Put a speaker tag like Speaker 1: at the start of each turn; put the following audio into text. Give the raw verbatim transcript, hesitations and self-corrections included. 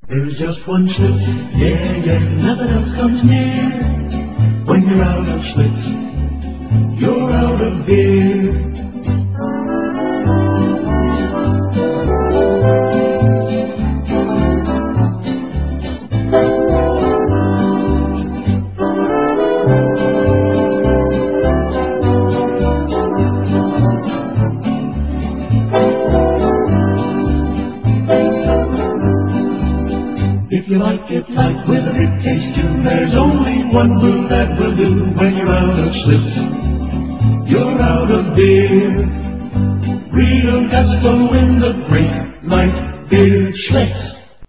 Speaker 1: There's just one Schlitz, yeah, yeah, nothing else comes near. When you're out of Schlitz, you're out of beer. If you like it light with a big taste too, there's only one brew that will do. When you're out of Schlitz, you're out of beer. Real gusto in the great light beer Schlitz.